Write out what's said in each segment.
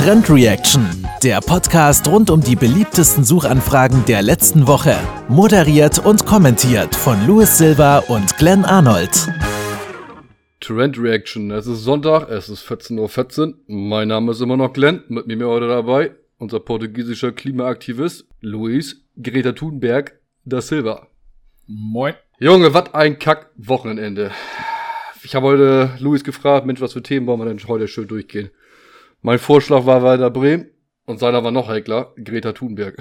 Trend Reaction, der Podcast rund um die beliebtesten Suchanfragen der letzten Woche. Moderiert und kommentiert von Louis Silva und Glenn Arnold. Trend Reaction, es ist Sonntag, es ist 14:14 Uhr. Mein Name ist immer noch Glenn, mit mir heute dabei unser portugiesischer Klimaaktivist Luis Greta Thunberg da Silva. Moin. Junge, was ein Kack-Wochenende. Ich habe heute Luis gefragt, Mensch, was für Themen wollen wir denn heute schön durchgehen? Mein Vorschlag war Werder Bremen und seiner war noch heikler, Greta Thunberg.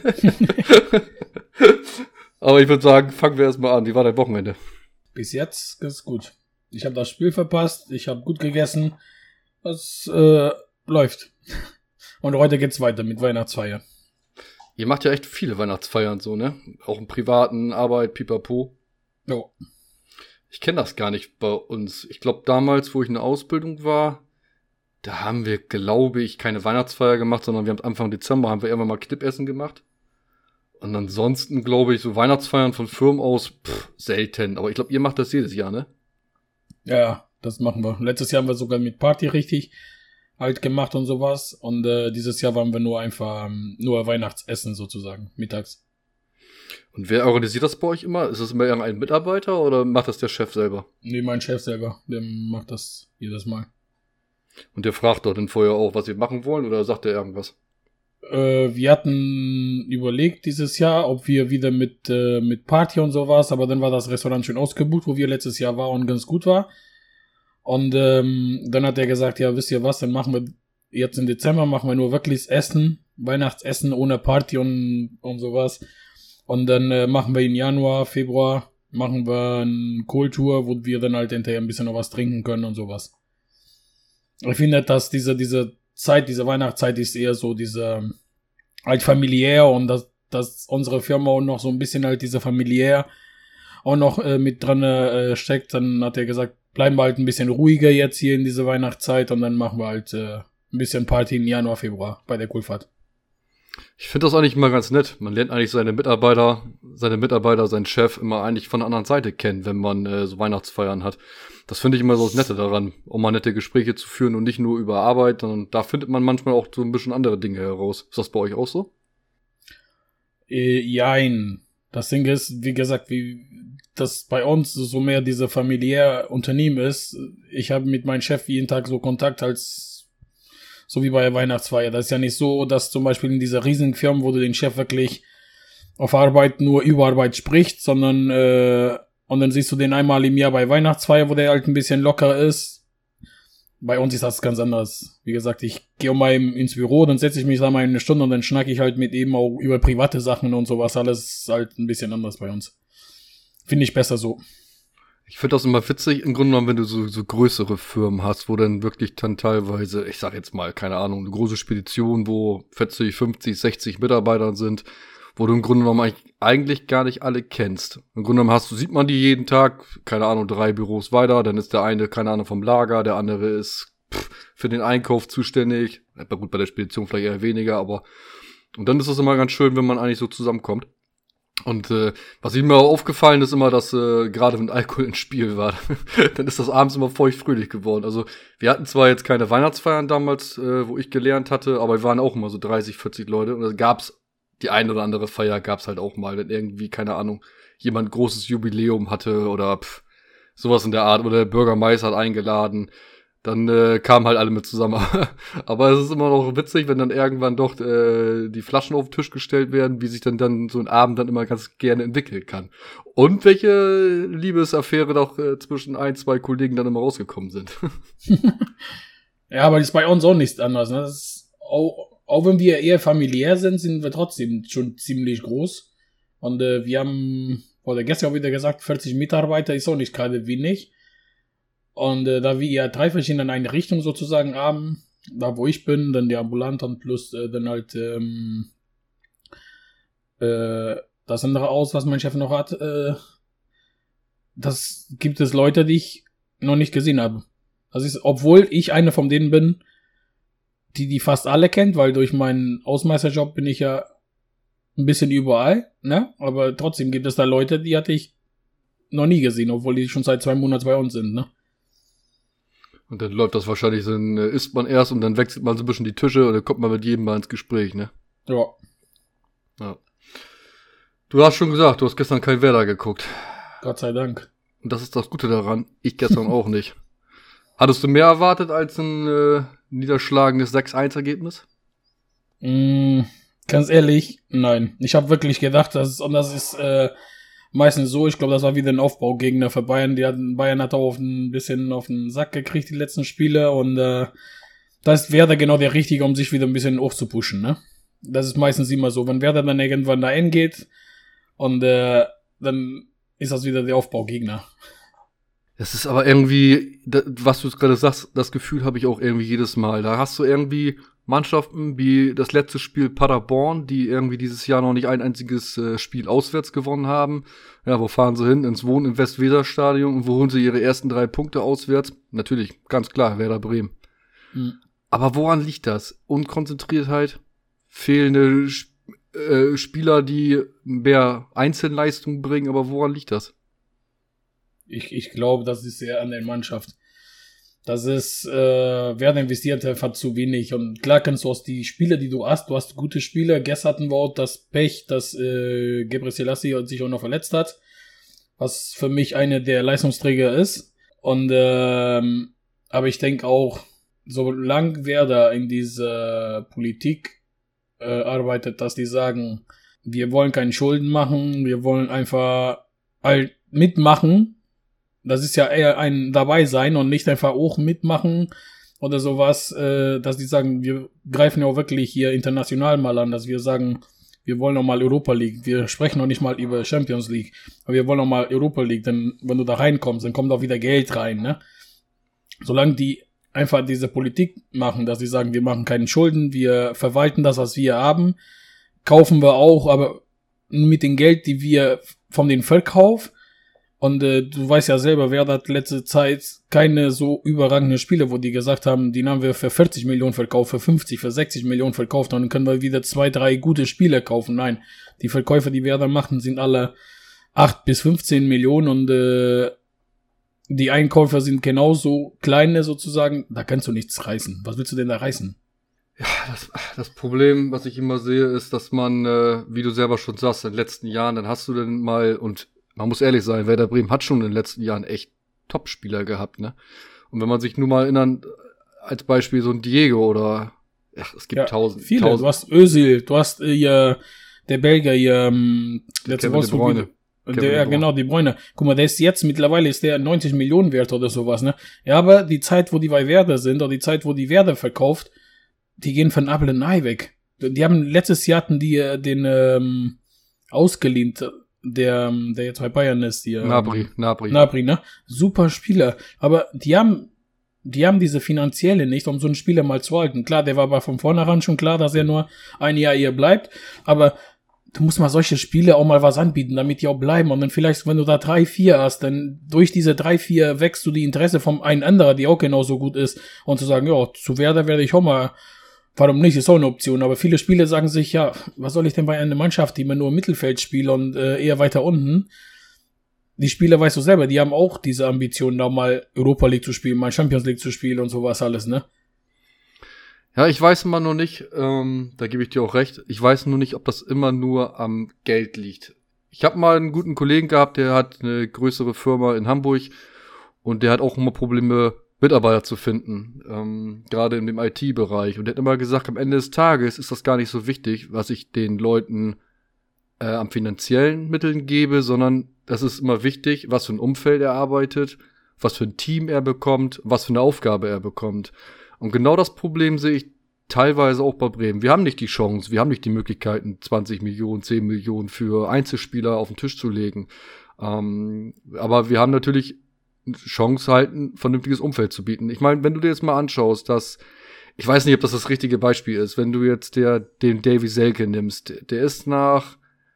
Aber ich würde sagen, fangen wir erstmal an. Wie war dein Wochenende? Bis jetzt ist gut. Ich habe das Spiel verpasst, ich habe gut gegessen. Das läuft. Und heute geht's weiter mit Weihnachtsfeier. Ihr macht ja echt viele Weihnachtsfeiern so, ne? Auch im privaten, Arbeit, pipapo. Jo. Ich kenne das gar nicht bei uns. Ich glaube, damals, wo ich in der Ausbildung war, da haben wir, glaube ich, keine Weihnachtsfeier gemacht, sondern wir haben Anfang Dezember haben wir irgendwann mal Knippessen gemacht. Und ansonsten, glaube ich, so Weihnachtsfeiern von Firmen aus, selten. Aber ich glaube, ihr macht das jedes Jahr, ne? Ja, das machen wir. Letztes Jahr haben wir sogar mit Party richtig halt gemacht und sowas. Und dieses Jahr waren wir nur Weihnachtsessen sozusagen, mittags. Und wer organisiert das bei euch immer? Ist das immer irgendein Mitarbeiter oder macht das der Chef selber? Nee, mein Chef selber, der macht das jedes Mal. Und der fragt doch dann vorher auch, was wir machen wollen, oder sagt er irgendwas? Wir hatten überlegt dieses Jahr, ob wir wieder mit Party und sowas, aber dann war das Restaurant schon ausgebucht, wo wir letztes Jahr waren und ganz gut war. Und dann hat er gesagt, ja, wisst ihr was, dann machen wir jetzt im Dezember machen wir nur wirklich Essen, Weihnachtsessen ohne Party und sowas. Und dann machen wir im Januar, Februar, machen wir eine Kohltour, wo wir dann halt hinterher ein bisschen noch was trinken können und sowas. Ich finde, dass diese Zeit, diese Weihnachtszeit ist eher so diese halt familiär und dass unsere Firma auch noch so ein bisschen halt diese familiär auch noch mit dran steckt. Dann hat er gesagt, bleiben wir halt ein bisschen ruhiger jetzt hier in dieser Weihnachtszeit und dann machen wir halt ein bisschen Party im Januar, Februar bei der Kohlfahrt. Ich finde das eigentlich mal ganz nett. Man lernt eigentlich seine Mitarbeiter, seinen Chef immer eigentlich von der anderen Seite kennen, wenn man so Weihnachtsfeiern hat. Das finde ich immer so das Nette daran, um mal nette Gespräche zu führen und nicht nur über Arbeit, sondern da findet man manchmal auch so ein bisschen andere Dinge heraus. Ist das bei euch auch so? Jein. Das Ding ist, wie gesagt, wie das bei uns so mehr diese familiäre Unternehmen ist. Ich habe mit meinem Chef jeden Tag so Kontakt so wie bei der Weihnachtsfeier. Das ist ja nicht so, dass zum Beispiel in dieser riesigen Firma, wo du den Chef wirklich auf Arbeit nur über Arbeit spricht, sondern und dann siehst du den einmal im Jahr bei Weihnachtsfeier, wo der halt ein bisschen locker ist. Bei uns ist das ganz anders. Wie gesagt, ich gehe mal ins Büro, dann setze ich mich da mal eine Stunde und dann schnacke ich halt mit ihm auch über private Sachen und sowas. Alles halt ein bisschen anders bei uns. Finde ich besser so. Ich finde das immer witzig, im Grunde genommen, wenn du so größere Firmen hast, wo dann wirklich dann teilweise, ich sag jetzt mal, keine Ahnung, eine große Spedition, wo 40, 50, 60 Mitarbeiter sind, wo du im Grunde genommen eigentlich gar nicht alle kennst. Im Grunde genommen sieht man die jeden Tag, keine Ahnung, 3 Büros weiter, dann ist der eine, keine Ahnung, vom Lager, der andere ist für den Einkauf zuständig. Gut, bei der Spedition vielleicht eher weniger, aber und dann ist es immer ganz schön, wenn man eigentlich so zusammenkommt. Und was mir auch aufgefallen ist immer, dass gerade wenn Alkohol ins Spiel war, dann ist das abends immer feuchtfröhlich geworden. Also wir hatten zwar jetzt keine Weihnachtsfeiern damals, wo ich gelernt hatte, aber wir waren auch immer so 30, 40 Leute und da gab's die ein oder andere Feier gab's halt auch mal, wenn irgendwie, keine Ahnung, jemand großes Jubiläum hatte oder sowas in der Art oder der Bürgermeister hat eingeladen. Dann kamen halt alle mit zusammen. Aber es ist immer noch witzig, wenn dann irgendwann doch die Flaschen auf den Tisch gestellt werden, wie sich dann so ein Abend dann immer ganz gerne entwickeln kann. Und welche Liebesaffäre doch zwischen 1, 2 Kollegen dann immer rausgekommen sind. Ja, aber das ist bei uns auch nichts anderes. Ne? Das ist auch wenn wir eher familiär sind wir trotzdem schon ziemlich groß. Und wir haben, oder gestern auch wieder gesagt, 40 Mitarbeiter ist auch nicht gerade wenig. Und da wir ja 3 verschiedene Einrichtungen sozusagen haben, da wo ich bin, dann die Ambulanten plus dann halt das andere Haus, was mein Chef noch hat, das gibt es Leute, die ich noch nicht gesehen habe. Das ist, obwohl ich einer von denen bin, die fast alle kennt, weil durch meinen Hausmeisterjob bin ich ja ein bisschen überall, ne? Aber trotzdem gibt es da Leute, die hatte ich noch nie gesehen, obwohl die schon seit 2 Monaten bei uns sind, ne? Und dann läuft das wahrscheinlich so, isst man erst und dann wechselt man so ein bisschen die Tische und dann kommt man mit jedem mal ins Gespräch, ne? Ja. Ja. Du hast schon gesagt, du hast gestern kein Werder geguckt. Gott sei Dank. Und das ist das Gute daran. Ich gestern auch nicht. Hattest du mehr erwartet als ein niederschlagendes 6-1-Ergebnis? Ganz ehrlich, nein. Ich habe wirklich gedacht, das ist meistens so. Ich glaube, das war wieder ein Aufbaugegner für Bayern. Bayern hat auch ein bisschen auf den Sack gekriegt, die letzten Spiele. Und da ist Werder genau der Richtige, um sich wieder ein bisschen hochzupushen, ne? Das ist meistens immer so. Wenn Werder dann irgendwann da hingeht und dann ist das wieder der Aufbaugegner. Das ist aber irgendwie, was du gerade sagst, das Gefühl habe ich auch irgendwie jedes Mal. Da hast du irgendwie Mannschaften wie das letzte Spiel Paderborn, die irgendwie dieses Jahr noch nicht ein einziges Spiel auswärts gewonnen haben. Ja, wo fahren sie hin? Ins Wohnen im Westweser-Stadion und wo holen sie ihre ersten 3 Punkte auswärts? Natürlich, ganz klar, Werder Bremen. Mhm. Aber woran liegt das? Unkonzentriertheit? Fehlende Spieler, die mehr Einzelleistung bringen, aber woran liegt das? Ich glaube, das ist sehr an der Mannschaft. Das ist, Werder investiert einfach zu wenig. Und klar kannst du aus die Spiele, die du hast gute Spiele. Gestern hatten wir auch das Pech, dass Gebre Selassie sich auch noch verletzt hat. Was für mich eine der Leistungsträger ist. Und aber ich denke auch, solange Werder in dieser Politik arbeitet, dass die sagen, wir wollen keine Schulden machen, wir wollen einfach mitmachen. Das ist ja eher ein dabei sein und nicht einfach auch mitmachen oder sowas, dass die sagen, wir greifen ja auch wirklich hier international mal an, dass wir sagen, wir wollen noch mal Europa League. Wir sprechen noch nicht mal über Champions League, aber wir wollen noch mal Europa League, denn wenn du da reinkommst, dann kommt auch wieder Geld rein, ne? Solange die einfach diese Politik machen, dass sie sagen, wir machen keine Schulden, wir verwalten das, was wir haben, kaufen wir auch, aber mit dem Geld, die wir von den Verkauf. Und du weißt ja selber, wer hat letzte Zeit keine so überragende Spiele, wo die gesagt haben, die haben wir für 40 Millionen verkauft, für 50, für 60 Millionen verkauft und dann können wir wieder 2, 3 gute Spiele kaufen. Nein, die Verkäufe, die Werder machen, sind alle 8 bis 15 Millionen und die Einkäufer sind genauso kleine sozusagen. Da kannst du nichts reißen. Was willst du denn da reißen? Ja, das Problem, was ich immer sehe, ist, dass man, wie du selber schon sagst, in den letzten Jahren, dann hast du dann mal, und man muss ehrlich sein, Werder Bremen hat schon in den letzten Jahren echt Top-Spieler gehabt, ne? Und wenn man sich nur mal erinnern, als Beispiel so ein Diego oder, ja, es gibt viele. 1000. Du hast Özil, du hast der Belgier hier, letzte Kevin De Bruyne. Genau, De Bruyne. Guck mal, der ist jetzt, mittlerweile ist der 90 Millionen wert oder sowas, ne? Ja, aber die Zeit, wo die bei Werder sind, oder die Zeit, wo die Werder verkauft, die gehen von Abel und Ei weg. Die haben, letztes Jahr hatten die den ausgeliehen, der jetzt bei Bayern ist, hier. Nabri, ne? Super Spieler. Aber die haben diese finanzielle nicht, um so einen Spieler mal zu halten. Klar, der war aber von vornherein schon klar, dass er nur ein Jahr hier bleibt, aber du musst mal solche Spiele auch mal was anbieten, damit die auch bleiben. Und dann vielleicht, wenn du da 3, 4 hast, dann durch diese 3, 4 wächst du die Interesse von einem anderen, die auch genauso gut ist. Und zu sagen, ja, zu Werder werde ich auch mal, warum nicht, ist auch eine Option. Aber viele Spieler sagen sich, ja, was soll ich denn bei einer Mannschaft, die immer nur im Mittelfeld spielt und eher weiter unten? Die Spieler, weißt du selber, die haben auch diese Ambitionen, da mal Europa League zu spielen, mal Champions League zu spielen und sowas alles, ne? Ja, ich weiß immer noch nicht, da gebe ich dir auch recht, ich weiß nur nicht, ob das immer nur am Geld liegt. Ich habe mal einen guten Kollegen gehabt, der hat eine größere Firma in Hamburg und der hat auch immer Probleme, Mitarbeiter zu finden, gerade in dem IT-Bereich. Und der hat immer gesagt, am Ende des Tages ist das gar nicht so wichtig, was ich den Leuten an finanziellen Mitteln gebe, sondern das ist immer wichtig, was für ein Umfeld er arbeitet, was für ein Team er bekommt, was für eine Aufgabe er bekommt. Und genau das Problem sehe ich teilweise auch bei Bremen. Wir haben nicht die Chance, wir haben nicht die Möglichkeiten, 20 Millionen, 10 Millionen für Einzelspieler auf den Tisch zu legen. Aber wir haben natürlich Chance, halt ein vernünftiges Umfeld zu bieten. Ich meine, wenn du dir jetzt mal anschaust, dass, ich weiß nicht, ob das das richtige Beispiel ist, wenn du jetzt den Davy Selke nimmst, der ist nach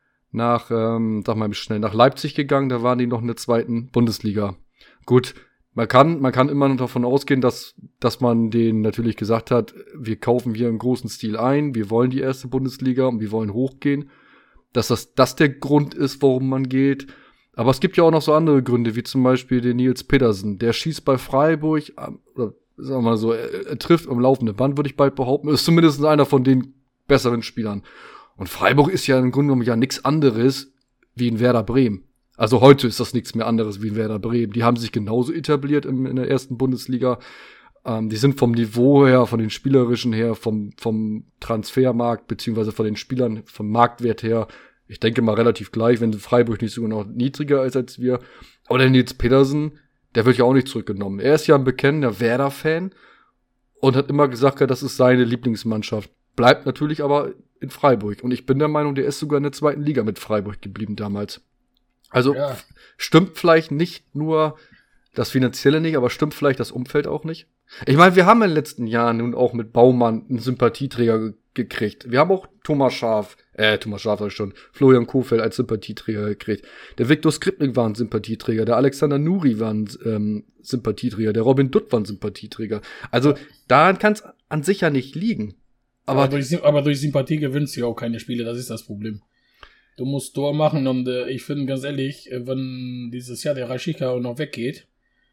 Leipzig gegangen, da waren die noch in der 2. Bundesliga. Gut, man kann immer noch davon ausgehen, dass man denen natürlich gesagt hat, wir kaufen hier im großen Stil ein, wir wollen die 1. Bundesliga und wir wollen hochgehen, dass das der Grund ist, warum man geht. Aber es gibt ja auch noch so andere Gründe, wie zum Beispiel den Nils Petersen. Der schießt bei Freiburg, oder sagen wir mal so, er trifft am laufenden Band, würde ich bald behaupten. Ist zumindest einer von den besseren Spielern. Und Freiburg ist ja im Grunde genommen ja nichts anderes wie in Werder Bremen. Also heute ist das nichts mehr anderes wie in Werder Bremen. Die haben sich genauso etabliert in der ersten Bundesliga. Die sind vom Niveau her, von den spielerischen her, vom Transfermarkt, beziehungsweise von den Spielern, vom Marktwert her, ich denke mal relativ gleich, wenn Freiburg nicht sogar noch niedriger ist als wir. Aber der Nils Petersen, der wird ja auch nicht zurückgenommen. Er ist ja ein bekennender Werder-Fan und hat immer gesagt, ja, das ist seine Lieblingsmannschaft. Bleibt natürlich aber in Freiburg. Und ich bin der Meinung, der ist sogar in der zweiten Liga mit Freiburg geblieben damals. Also ja. Stimmt vielleicht nicht nur das Finanzielle nicht, aber stimmt vielleicht das Umfeld auch nicht? Ich meine, wir haben in den letzten Jahren nun auch mit Baumann einen Sympathieträger gekriegt. Wir haben auch Florian Kohfeldt als Sympathieträger gekriegt. Der Viktor Skripnik war ein Sympathieträger, der Alexander Nuri war ein Sympathieträger, der Robin Dutt war ein Sympathieträger. Also daran kann es an sich ja nicht liegen. Aber durch Sympathie gewinnst du ja auch keine Spiele, das ist das Problem. Du musst Tor machen und ich finde ganz ehrlich, wenn dieses Jahr der Rashica auch noch weggeht,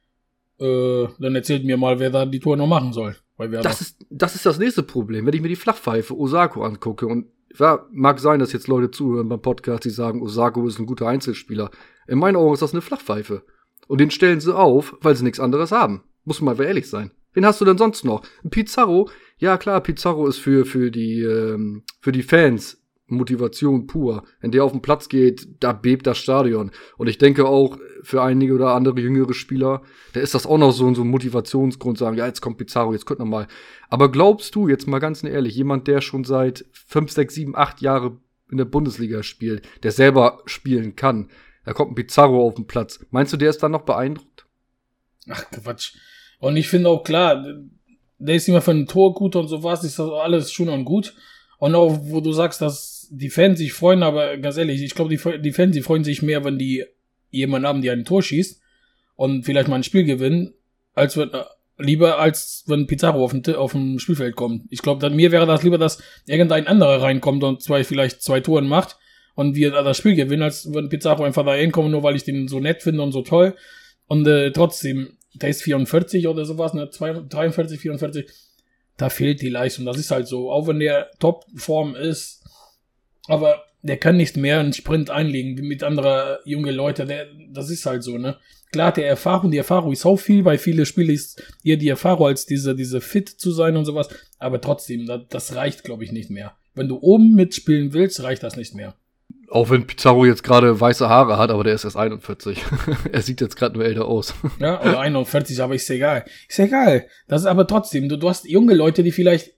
dann erzählt mir mal, wer da die Tore noch machen soll. Das ist das nächste Problem, wenn ich mir die Flachpfeife Osako angucke. Und ja, mag sein, dass jetzt Leute zuhören beim Podcast, die sagen, Osako ist ein guter Einzelspieler. In meinen Augen ist das eine Flachpfeife. Und den stellen sie auf, weil sie nichts anderes haben. Muss man mal ehrlich sein. Wen hast du denn sonst noch? Ein Pizarro? Ja klar, Pizarro ist für die Fans Motivation pur. Wenn der auf den Platz geht, da bebt das Stadion. Und ich denke auch, für einige oder andere jüngere Spieler, da ist das auch noch so ein Motivationsgrund, sagen, ja, jetzt kommt Pizarro, jetzt guck noch mal. Aber glaubst du, jetzt mal ganz ehrlich, jemand, der schon seit 5, 6, 7, 8 Jahre in der Bundesliga spielt, der selber spielen kann, da kommt ein Pizarro auf den Platz. Meinst du, der ist dann noch beeindruckt? Ach, Quatsch. Und ich finde auch klar, der ist immer für ein Tor gut und sowas, ist das alles schon und gut. Und auch, wo du sagst, dass die Fans sich freuen, aber ganz ehrlich, ich glaube, die Fans, die freuen sich mehr, wenn die jemanden haben, der ein Tor schießt und vielleicht mal ein Spiel gewinnen, lieber als wenn Pizarro auf dem Spielfeld kommt. Ich glaube, mir wäre das lieber, dass irgendein anderer reinkommt und vielleicht 2 Toren macht und wir das Spiel gewinnen, als wenn Pizarro einfach da hinkommt, nur weil ich den so nett finde und so toll. Und trotzdem, der ist 44 oder sowas, ne, 43, 44, da fehlt die Leistung. Das ist halt so, auch wenn der Topform ist, aber der kann nicht mehr einen Sprint einlegen wie mit anderen junge Leute. Das ist halt so, ne? Klar, die Erfahrung ist auch viel, weil viele Spiele ist eher die Erfahrung als diese fit zu sein und sowas. Aber trotzdem, das reicht, glaube ich, nicht mehr. Wenn du oben mitspielen willst, reicht das nicht mehr. Auch wenn Pizarro jetzt gerade weiße Haare hat, aber der ist erst 41. Er sieht jetzt gerade nur älter aus. Ja, oder 41, aber ist egal. Ist egal. Das ist aber trotzdem, du hast junge Leute, die vielleicht,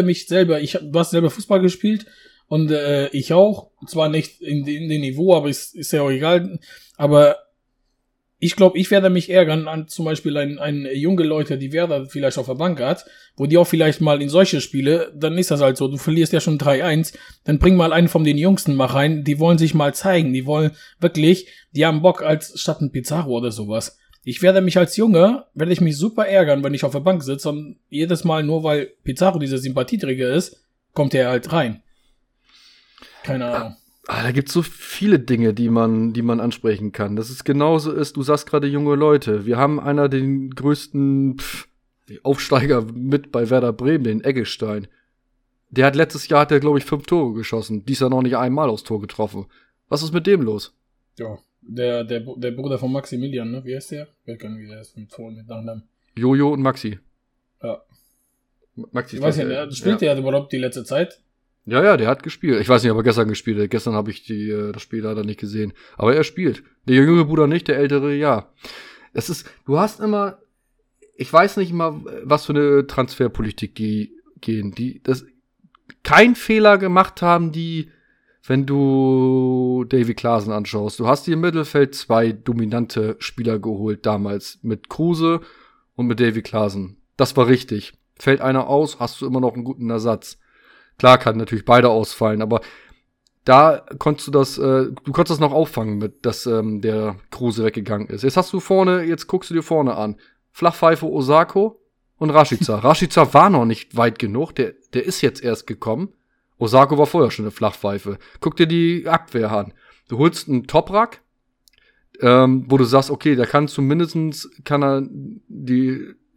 du hast selber Fußball gespielt, und ich auch, zwar nicht in dem Niveau, aber ist ja auch egal. Aber ich glaube, ich werde mich ärgern an zum Beispiel ein junge Leute, die Werder vielleicht auf der Bank hat, wo die auch vielleicht mal in solche Spiele, dann ist das halt so, du verlierst ja schon 3-1, dann bring mal einen von den Jüngsten mal rein, die wollen sich mal zeigen, die wollen wirklich, die haben Bock als statt ein Pizarro oder sowas. Ich werde mich als Junge, werde ich mich super ärgern, wenn ich auf der Bank sitze und jedes Mal nur weil Pizarro dieser Sympathieträger ist, kommt er halt rein. Keine Ahnung. Da gibt's so viele Dinge, die man ansprechen kann. Dass es genauso ist, du sagst gerade junge Leute. Wir haben einer den größten Aufsteiger mit bei Werder Bremen, den Eggestein. Letztes Jahr, glaube ich, 5 Tore geschossen. Dies Jahr noch nicht einmal aufs Tor getroffen. Was ist mit dem los? Ja, der Bruder von Maximilian, ne? Wie heißt der? Ich weiß gar nicht, wie der ist mit Nachnamen. Jojo und Maxi. Ja. Maxi. Ich weiß nicht, spielt der überhaupt die letzte Zeit? Ja, der hat gespielt. Ich weiß nicht, ob er gestern gespielt hat. Gestern habe ich das Spiel leider nicht gesehen. Aber er spielt. Der jüngere Bruder nicht, der ältere ja. Du hast immer, ich weiß nicht mal, was für eine Transferpolitik die gehen. Die kein Fehler gemacht haben, wenn du Davy Klaassen anschaust. Du hast dir im Mittelfeld 2 dominante Spieler geholt damals. Mit Kruse und mit Davy Klaassen. Das war richtig. Fällt einer aus, hast du immer noch einen guten Ersatz. Klar kann natürlich beide ausfallen, aber da konntest du das noch auffangen, mit dass der Kruse weggegangen ist. Jetzt guckst du dir vorne an. Flachpfeife Osako und Rashica. Rashica war noch nicht weit genug, der ist jetzt erst gekommen. Osako war vorher schon eine Flachpfeife. Guck dir die Abwehr an. Du holst einen Toprak, wo du sagst, okay, der kann er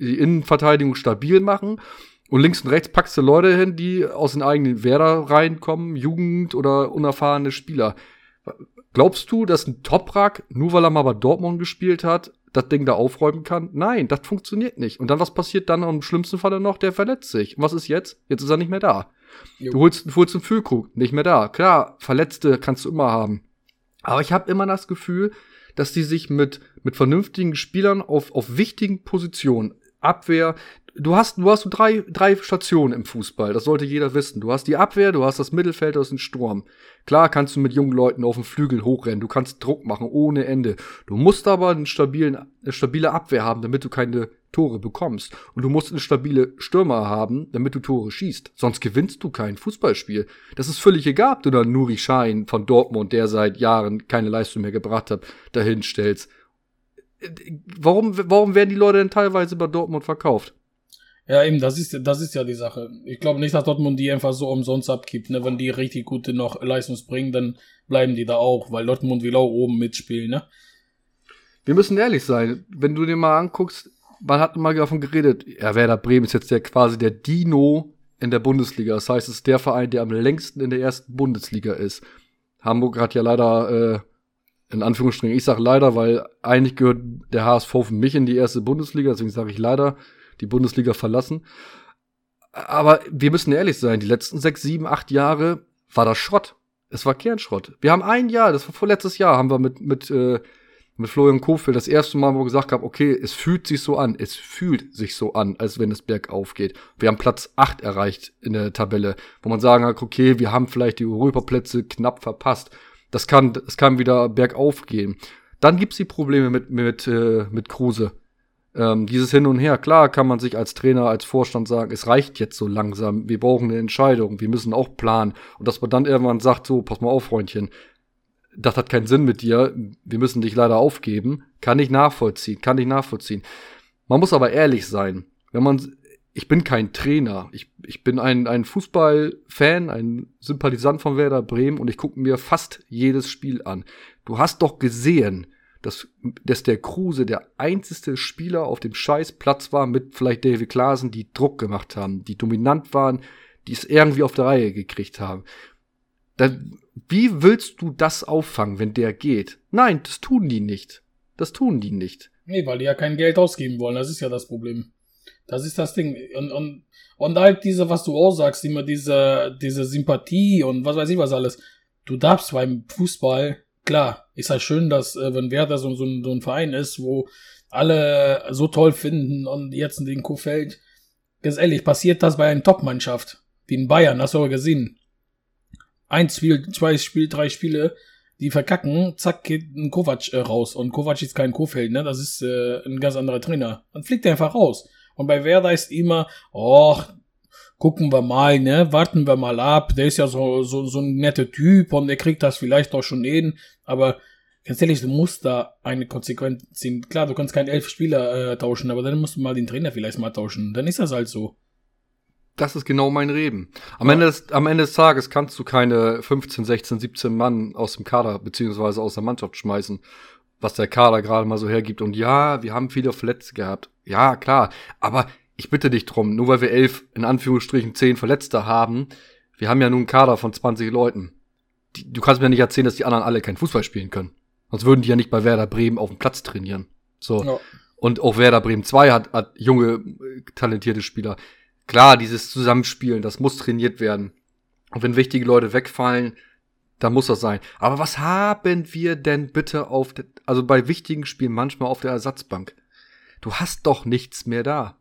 die Innenverteidigung stabil machen. Und links und rechts packst du Leute hin, die aus den eigenen Werder reinkommen, Jugend oder unerfahrene Spieler. Glaubst du, dass ein Toprak, nur weil er mal bei Dortmund gespielt hat, das Ding da aufräumen kann? Nein, das funktioniert nicht. Und dann, was passiert dann im schlimmsten Falle noch? Der verletzt sich. Und was ist jetzt? Jetzt ist er nicht mehr da. Jo. Du holst einen Füllkrug, nicht mehr da. Klar, Verletzte kannst du immer haben. Aber ich habe immer das Gefühl, dass die sich mit vernünftigen Spielern auf wichtigen Positionen, Abwehr, du hast so drei Stationen im Fußball, das sollte jeder wissen. Du hast die Abwehr, du hast das Mittelfeld, du hast den Sturm. Klar kannst du mit jungen Leuten auf dem Flügel hochrennen, du kannst Druck machen ohne Ende. Du musst aber eine stabile Abwehr haben, damit du keine Tore bekommst. Und du musst eine stabile Stürmer haben, damit du Tore schießt. Sonst gewinnst du kein Fußballspiel. Das ist völlig egal, ob du da Nuri Sahin von Dortmund, der seit Jahren keine Leistung mehr gebracht hat, dahin stellst. Warum werden die Leute denn teilweise bei Dortmund verkauft? Ja, eben, das ist ja die Sache. Ich glaube nicht, dass Dortmund die einfach so umsonst abgibt. Ne? Wenn die richtig gute noch Leistung bringen, dann bleiben die da auch, weil Dortmund will auch oben mitspielen. Ne? Wir müssen ehrlich sein, wenn du dir mal anguckst, man hat mal davon geredet, ja, Werder Bremen ist jetzt quasi der Dino in der Bundesliga. Das heißt, es ist der Verein, der am längsten in der ersten Bundesliga ist. Hamburg hat ja leider, in Anführungsstrichen, ich sage leider, weil eigentlich gehört der HSV für mich in die erste Bundesliga, deswegen sage ich leider, die Bundesliga verlassen. Aber wir müssen ehrlich sein, die letzten 6, 7, 8 Jahre war das Schrott. Es war Kernschrott. Wir haben ein Jahr, das war vorletztes Jahr, haben wir mit Florian Kohfeldt das erste Mal, wo wir gesagt haben, okay, es fühlt sich so an, als wenn es bergauf geht. Wir haben Platz 8 erreicht in der Tabelle, wo man sagen kann, okay, wir haben vielleicht die Europaplätze knapp verpasst. Das kann wieder bergauf gehen. Dann gibt's die Probleme mit Kruse. Dieses Hin und Her, klar kann man sich als Trainer, als Vorstand sagen, es reicht jetzt so langsam, wir brauchen eine Entscheidung, wir müssen auch planen. Und dass man dann irgendwann sagt, so, pass mal auf, Freundchen, das hat keinen Sinn mit dir, wir müssen dich leider aufgeben, kann ich nachvollziehen. Man muss aber ehrlich sein, ich bin kein Trainer, ich bin ein Fußballfan, ein Sympathisant von Werder Bremen und ich gucke mir fast jedes Spiel an. Du hast doch gesehen, dass der Kruse der einzige Spieler auf dem Scheißplatz war, mit vielleicht David Klaassen, die Druck gemacht haben, die dominant waren, die es irgendwie auf der Reihe gekriegt haben. Wie willst du das auffangen, wenn der geht? Nein, das tun die nicht. Nee, weil die ja kein Geld ausgeben wollen, das ist ja das Problem. Das ist das Ding. Und halt was du auch sagst, immer diese Sympathie und was weiß ich was alles. Du darfst beim Fußball, klar, ist halt schön, dass, wenn Werder so ein Verein ist, wo alle so toll finden und jetzt in den Kohfeldt, ganz ehrlich, passiert das bei einer Top-Mannschaft, wie in Bayern, hast du aber gesehen. 1 Spiel, 2 Spiel, 3 Spiele, die verkacken, zack, geht ein Kovac raus. Und Kovac ist kein Kohfeldt, ne, das ist ein ganz anderer Trainer. Dann fliegt er einfach raus. Und bei Werder ist immer, gucken wir mal, ne, warten wir mal ab, der ist ja so ein netter Typ und der kriegt das vielleicht auch schon hin, aber ganz ehrlich, du musst da eine Konsequenz ziehen. Klar, du kannst keinen 11 Spieler tauschen, aber dann musst du mal den Trainer vielleicht mal tauschen, dann ist das halt so. Das ist genau mein Reden. Am Ende des Tages kannst du keine 15, 16, 17 Mann aus dem Kader beziehungsweise aus der Mannschaft schmeißen, was der Kader gerade mal so hergibt. Und ja, wir haben viele Verletzte gehabt. Ja, klar. Aber ich bitte dich drum, nur weil wir 11, in Anführungsstrichen 10 Verletzte haben, wir haben ja nun einen Kader von 20 Leuten. Du kannst mir nicht erzählen, dass die anderen alle kein Fußball spielen können. Sonst würden die ja nicht bei Werder Bremen auf dem Platz trainieren. So. Ja. Und auch Werder Bremen 2 hat junge, talentierte Spieler. Klar, dieses Zusammenspielen, das muss trainiert werden. Und wenn wichtige Leute wegfallen, dann muss das sein. Aber was haben wir denn bitte also bei wichtigen Spielen manchmal auf der Ersatzbank? Du hast doch nichts mehr da.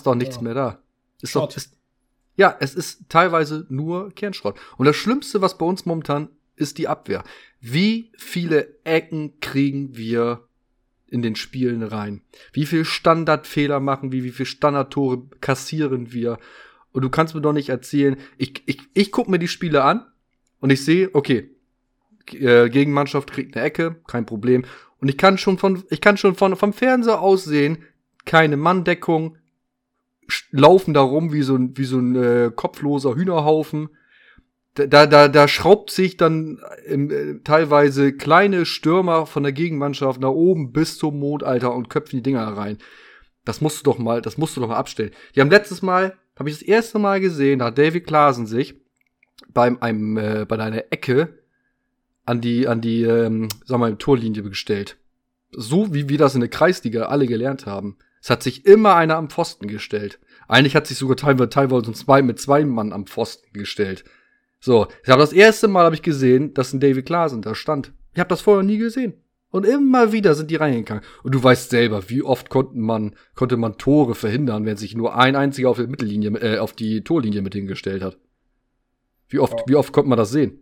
Es ist teilweise nur Kernschrott. Und das Schlimmste, was bei uns momentan ist, die Abwehr. Wie viele Ecken kriegen wir in den Spielen rein? Wie viel Standardfehler machen wir? Wie viel Standardtore kassieren wir? Und du kannst mir doch nicht erzählen, ich gucke mir die Spiele an und ich sehe, okay, Gegenmannschaft kriegt eine Ecke, kein Problem. Und ich kann schon vom Fernseher aus sehen, keine Manndeckung, laufen da rum wie so ein kopfloser Hühnerhaufen. Da schraubt sich dann teilweise kleine Stürmer von der Gegenmannschaft nach oben bis zum Mond, Alter, und köpfen die Dinger rein. Das musst du doch mal abstellen. Die haben letztes Mal, habe ich das erste Mal gesehen, da hat Davy Klaasen sich bei einer Ecke an die sagen wir mal, Torlinie gestellt. So wie wir das in der Kreisliga alle gelernt haben. Es hat sich immer einer am Pfosten gestellt. Eigentlich hat sich sogar teilweise mit zwei Mann am Pfosten gestellt. So, das erste Mal habe ich gesehen, dass ein Davy Klaasen da stand. Ich habe das vorher nie gesehen. Und immer wieder sind die reingegangen. Und du weißt selber, wie oft konnte man Tore verhindern, wenn sich nur ein einziger auf die Mittellinie, auf die Torlinie mit hingestellt hat. Wie oft konnte man das sehen?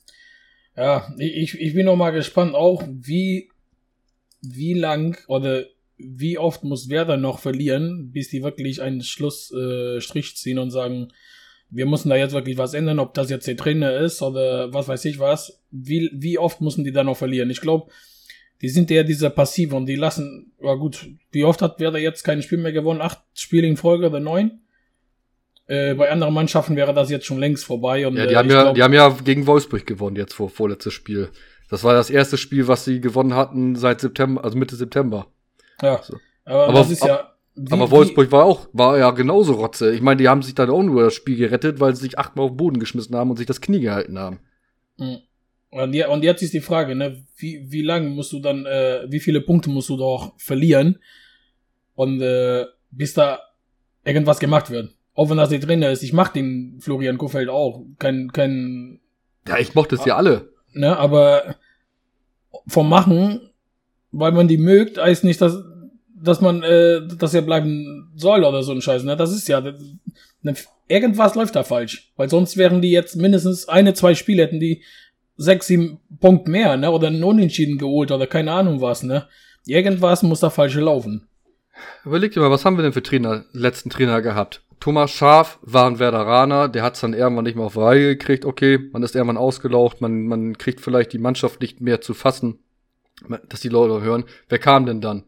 Ja, ich bin noch mal gespannt auch, wie lang oder wie oft muss Werder noch verlieren, bis die wirklich einen Schlussstrich ziehen und sagen, wir müssen da jetzt wirklich was ändern, ob das jetzt der Trainer ist oder was weiß ich was. Wie oft müssen die da noch verlieren? Ich glaube, die sind eher dieser Passive und die lassen, gut, wie oft hat Werder jetzt kein Spiel mehr gewonnen? 8 Spiele in Folge oder 9? Bei anderen Mannschaften wäre das jetzt schon längst vorbei. Und, ja, die haben ja gegen Wolfsburg gewonnen jetzt vorletztes Spiel. Das war das erste Spiel, was sie gewonnen hatten seit September, also Mitte September. Ja, so. aber das ist ja... Aber Wolfsburg war ja genauso Rotze. Ich meine, die haben sich dann auch nur das Spiel gerettet, weil sie sich 8-mal auf den Boden geschmissen haben und sich das Knie gehalten haben. Und jetzt ist die Frage, ne, wie lang musst du dann, wie viele Punkte musst du doch verlieren und bis da irgendwas gemacht wird. Auch wenn das der Trainer ist. Ich mag den Florian Kohfeldt auch. Kein Ja, ich mochte es ja alle. Ne, aber vom Machen, weil man die mögt, heißt nicht, dass man, dass er bleiben soll oder so ein Scheiß, ne? Das ist ja, irgendwas läuft da falsch. Weil sonst wären die jetzt mindestens 2 Spiele, hätten die 6, 7 Punkte mehr, ne? Oder einen Unentschieden geholt oder keine Ahnung was, ne? Irgendwas muss da falsch laufen. Überleg dir mal, was haben wir denn für letzten Trainer gehabt? Thomas Schaaf war ein Werderaner, der hat's dann irgendwann nicht mehr auf Reihe gekriegt. Okay, man ist irgendwann ausgelaucht, man kriegt vielleicht die Mannschaft nicht mehr zu fassen, dass die Leute hören. Wer kam denn dann?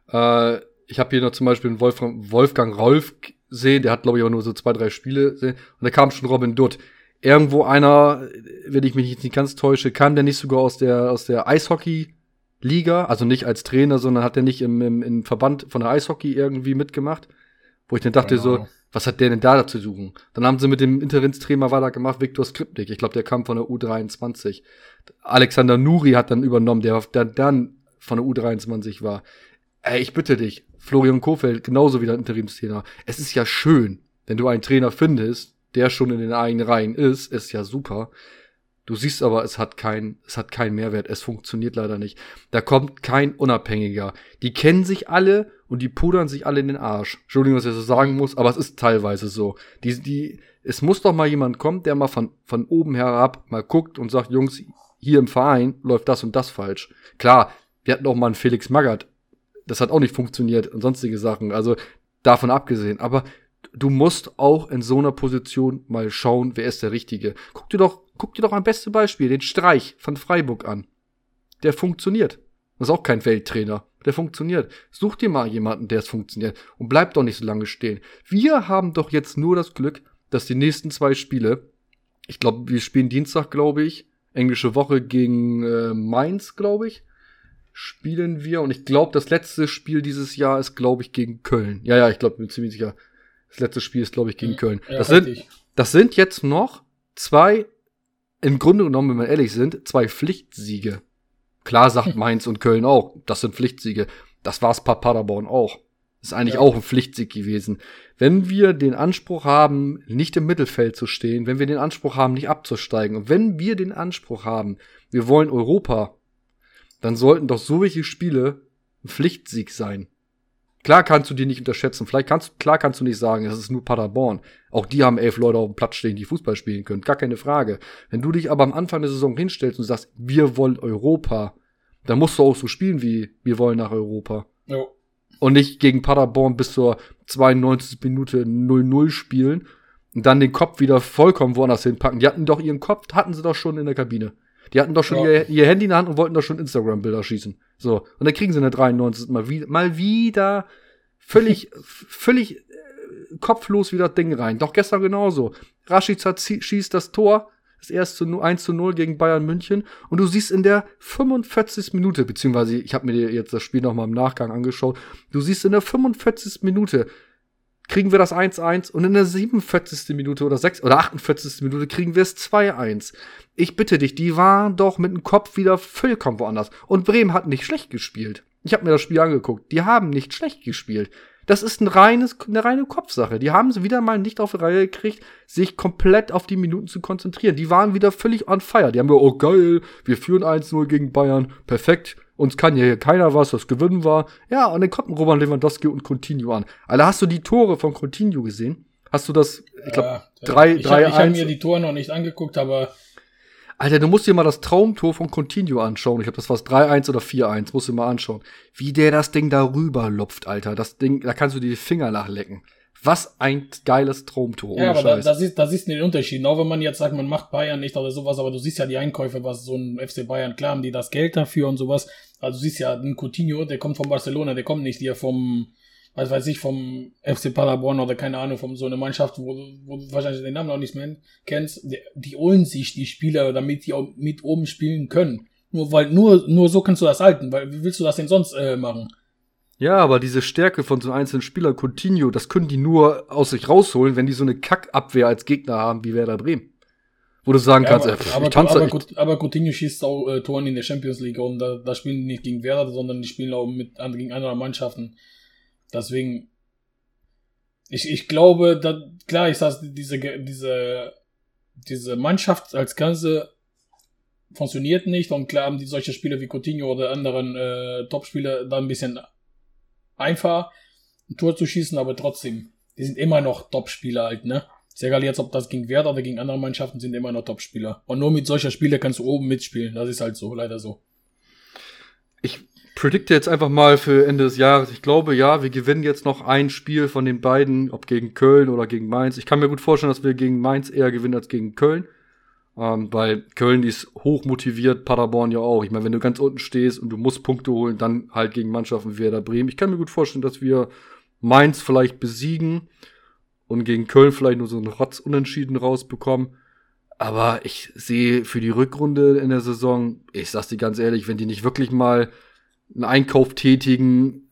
Ich habe hier noch zum Beispiel einen Wolfgang Rolf gesehen, der hat, glaube ich, auch nur so 2, 3 Spiele gesehen. Und da kam schon Robin Dutt. Irgendwo einer, wenn ich mich nicht ganz täusche, kam der nicht sogar aus der Eishockey-Liga, also nicht als Trainer, sondern hat der nicht im Verband von der Eishockey irgendwie mitgemacht, wo ich dann dachte so, was hat der denn da zu suchen? Dann haben sie mit dem Interimstrainer weitergemacht, Viktor Skripnik. Ich glaube, der kam von der U23. Alexander Nuri hat dann übernommen, der dann von der U23 war. Ey, ich bitte dich, Florian Kohfeldt, genauso wie der Interimstrainer. Es ist ja schön, wenn du einen Trainer findest, der schon in den eigenen Reihen ist ja super. Du siehst aber, es hat keinen Mehrwert. Es funktioniert leider nicht. Da kommt kein Unabhängiger. Die kennen sich alle und die pudern sich alle in den Arsch. Entschuldigung, was ich so sagen muss, aber es ist teilweise so. Es muss doch mal jemand kommen, der mal von oben herab mal guckt und sagt, Jungs, hier im Verein läuft das und das falsch. Klar, wir hatten auch mal einen Felix Magath. Das hat auch nicht funktioniert und sonstige Sachen. Also davon abgesehen. Aber du musst auch in so einer Position mal schauen, wer ist der Richtige. Guck dir doch ein bestes Beispiel, den Streich von Freiburg an. Der funktioniert. Das ist auch kein Welttrainer. Der funktioniert. Such dir mal jemanden, der es funktioniert. Und bleib doch nicht so lange stehen. Wir haben doch jetzt nur das Glück, dass die nächsten 2 Spiele, ich glaube, wir spielen Dienstag, glaube ich, englische Woche gegen Mainz, glaube ich, spielen wir. Und ich glaube, das letzte Spiel dieses Jahr ist, glaube ich, gegen Köln. Ja, ich glaube, bin ziemlich sicher. Das letzte Spiel ist, glaube ich, gegen Köln. Ja, das sind jetzt noch 2, im Grunde genommen, wenn wir ehrlich sind, 2 Pflichtsiege. Klar sagt Mainz und Köln auch, das sind Pflichtsiege. Das war's bei Paderborn auch. Das ist eigentlich auch ein Pflichtsieg gewesen. Wenn wir den Anspruch haben, nicht im Mittelfeld zu stehen, wenn wir den Anspruch haben, nicht abzusteigen, und wenn wir den Anspruch haben, wir wollen Europa, dann sollten doch solche Spiele ein Pflichtsieg sein. Klar kannst du die nicht unterschätzen. Klar kannst du nicht sagen, das ist nur Paderborn. Auch die haben 11 Leute auf dem Platz stehen, die Fußball spielen können. Gar keine Frage. Wenn du dich aber am Anfang der Saison hinstellst und sagst, wir wollen Europa, dann musst du auch so spielen wie wir wollen nach Europa. Jo. Und nicht gegen Paderborn bis zur 92. Minute 0-0 spielen und dann den Kopf wieder vollkommen woanders hinpacken. Ihren Kopf hatten sie doch schon in der Kabine. Die hatten doch schon ihr Handy in der Hand und wollten doch schon Instagram-Bilder schießen. So. Und dann kriegen sie in der 93. mal wieder völlig kopflos wieder das Ding rein. Doch gestern genauso. Rashica schießt das Tor, das erste 1:0 gegen Bayern München. Und du siehst in der 45. Minute, beziehungsweise ich habe mir jetzt das Spiel nochmal im Nachgang angeschaut, du siehst in der 45. Minute kriegen wir das 1:1 und in der 47. Minute oder 48. Minute kriegen wir es 2:1. Ich bitte dich, die waren doch mit dem Kopf wieder vollkommen woanders. Und Bremen hat nicht schlecht gespielt. Ich habe mir das Spiel angeguckt. Die haben nicht schlecht gespielt. Das ist eine reine Kopfsache. Die haben sie wieder mal nicht auf die Reihe gekriegt, sich komplett auf die Minuten zu konzentrieren. Die waren wieder völlig on fire. Die haben gesagt, oh geil, wir führen 1:0 gegen Bayern. Perfekt. Uns kann ja hier keiner was, das Gewinnen war. Ja, und dann kommt ein Robert Lewandowski und Coutinho an. Alter, hast du die Tore von Coutinho gesehen? Hast du das, ich glaube, 3-1? Ich habe mir die Tore noch nicht angeguckt, aber Alter, du musst dir mal das Traumtor von Coutinho anschauen. Ich glaube, das war 3-1 oder 4-1. Musst du mal anschauen. Wie der das Ding da rüber lupft, Alter. Das Ding, da kannst du dir die Finger nachlecken. Was ein geiles Traumtor. Ja, aber da siehst du den Unterschied. Auch wenn man jetzt sagt, man macht Bayern nicht oder sowas, aber du siehst ja die Einkäufe, was so ein FC Bayern, klar haben die das Geld dafür und sowas. Also du siehst ja, den Coutinho, der kommt von Barcelona, der kommt nicht hier vom, was weiß ich, vom FC Paderborn oder keine Ahnung, von so einer Mannschaft, wo du wahrscheinlich den Namen noch nicht mehr kennst. Die holen sich die Spieler, damit die auch mit oben spielen können. Nur so kannst du das halten, weil wie willst du das denn sonst machen? Ja, aber diese Stärke von so einem einzelnen Spieler, Coutinho, das können die nur aus sich rausholen, wenn die so eine Kackabwehr als Gegner haben, wie Werder Bremen. Wo du sagen kannst, aber Coutinho schießt auch Toren in der Champions League und da spielen die nicht gegen Werder, sondern die spielen auch gegen andere Mannschaften. Deswegen, ich glaube, klar ist das diese Mannschaft als Ganze funktioniert nicht und klar haben die solche Spieler wie Coutinho oder anderen Topspieler da ein bisschen einfach ein Tor zu schießen, aber trotzdem, die sind immer noch Topspieler halt, ne? Ist egal jetzt, ob das gegen Werder oder gegen andere Mannschaften sind immer noch Topspieler. Und nur mit solcher Spieler kannst du oben mitspielen. Das ist halt so, leider so. Ich predikte jetzt einfach mal für Ende des Jahres. Ich glaube, ja, wir gewinnen jetzt noch ein Spiel von den beiden, ob gegen Köln oder gegen Mainz. Ich kann mir gut vorstellen, dass wir gegen Mainz eher gewinnen als gegen Köln. Weil Köln, die ist hoch motiviert, Paderborn ja auch. Ich meine, wenn du ganz unten stehst und du musst Punkte holen, dann halt gegen Mannschaften wie Werder Bremen. Ich kann mir gut vorstellen, dass wir Mainz vielleicht besiegen und gegen Köln vielleicht nur so einen Rotz-Unentschieden rausbekommen. Aber ich sehe für die Rückrunde in der Saison, ich sag's dir ganz ehrlich, wenn die nicht wirklich mal einen Einkauf tätigen,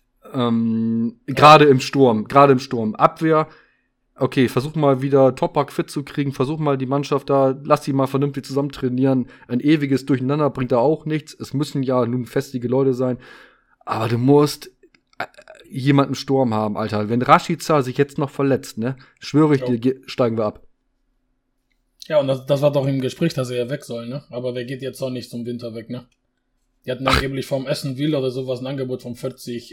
gerade im Sturm, Abwehr, okay, versuch mal wieder Topak fit zu kriegen, versuch mal die Mannschaft da, lass sie mal vernünftig zusammen trainieren. Ein ewiges Durcheinander bringt da auch nichts. Es müssen ja nun festige Leute sein. Aber du musst jemanden im Sturm haben, Alter. Wenn Rashica sich jetzt noch verletzt, ne, schwöre ich dir, steigen wir ab. Ja, und das war doch im Gespräch, dass er weg soll, ne? Aber der geht jetzt auch nicht zum Winter weg, ne? Die hatten angeblich vom Aston Villa oder sowas ein Angebot von 40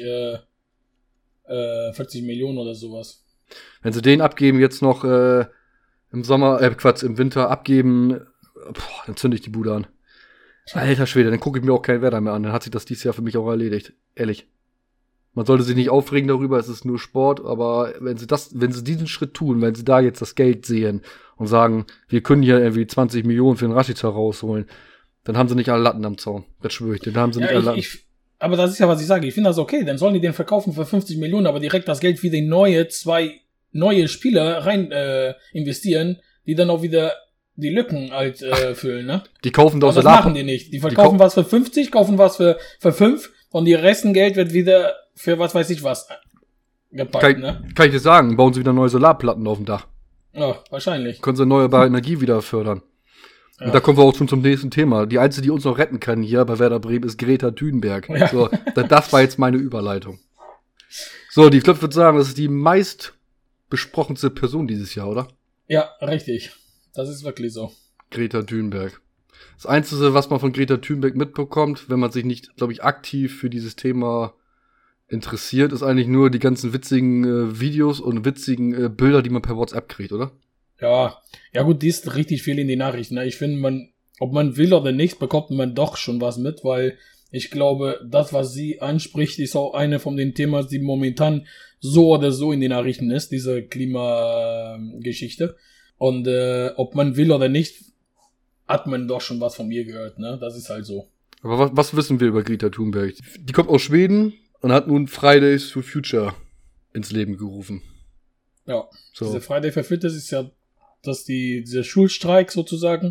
Millionen oder sowas. Wenn sie den abgeben, jetzt noch im Winter abgeben, dann zünde ich die Bude an. Alter Schwede, dann gucke ich mir auch kein Werder mehr an. Dann hat sich das dieses Jahr für mich auch erledigt. Ehrlich. Man sollte sich nicht aufregen darüber, es ist nur Sport, aber wenn sie diesen Schritt tun, wenn sie da jetzt das Geld sehen und sagen, wir können hier irgendwie 20 Millionen für den Rashica rausholen, dann haben sie nicht alle Latten am Zaun. Das schwöre ich dir. Dann haben sie nicht alle Latten. Aber das ist ja, was ich sage. Ich finde das okay. Dann sollen die den verkaufen für 50 Millionen, aber direkt das Geld wieder in zwei neue Spieler rein investieren, die dann auch wieder die Lücken halt füllen, ne? Die kaufen doch das machen die nicht. Die verkaufen was für 50, kaufen was für 5 und die Restengeld wird wieder für was weiß ich was gepackt, ne? Kann ich dir sagen, bauen sie wieder neue Solarplatten auf dem Dach. Ja, wahrscheinlich. Können sie erneuerbare Energie wieder fördern. Ja. Und da kommen wir auch zum nächsten Thema. Die einzige, die uns noch retten kann hier bei Werder Bremen, ist Greta Thunberg. Ja. So, das war jetzt meine Überleitung. So, ich würde sagen, das ist die meist besprochenste Person dieses Jahr, oder? Ja, richtig. Das ist wirklich so. Greta Thunberg. Das Einzige, was man von Greta Thunberg mitbekommt, wenn man sich nicht, glaube ich, aktiv für dieses Thema interessiert, ist eigentlich nur die ganzen witzigen Videos und witzigen Bilder, die man per WhatsApp kriegt, oder? Ja gut, die ist richtig viel in die Nachrichten. Ich finde, ob man will oder nicht, bekommt man doch schon was mit, weil ich glaube, das, was sie anspricht, ist auch eine von den Themen, die momentan so oder so in den Nachrichten ist, diese Klimageschichte. Und ob man will oder nicht, hat man doch schon was von ihr gehört, ne? Das ist halt so. Aber was wissen wir über Greta Thunberg? Die kommt aus Schweden und hat nun Fridays for Future ins Leben gerufen. Ja, so. Diese Friday for Future ist ja dass dieser Schulstreik sozusagen,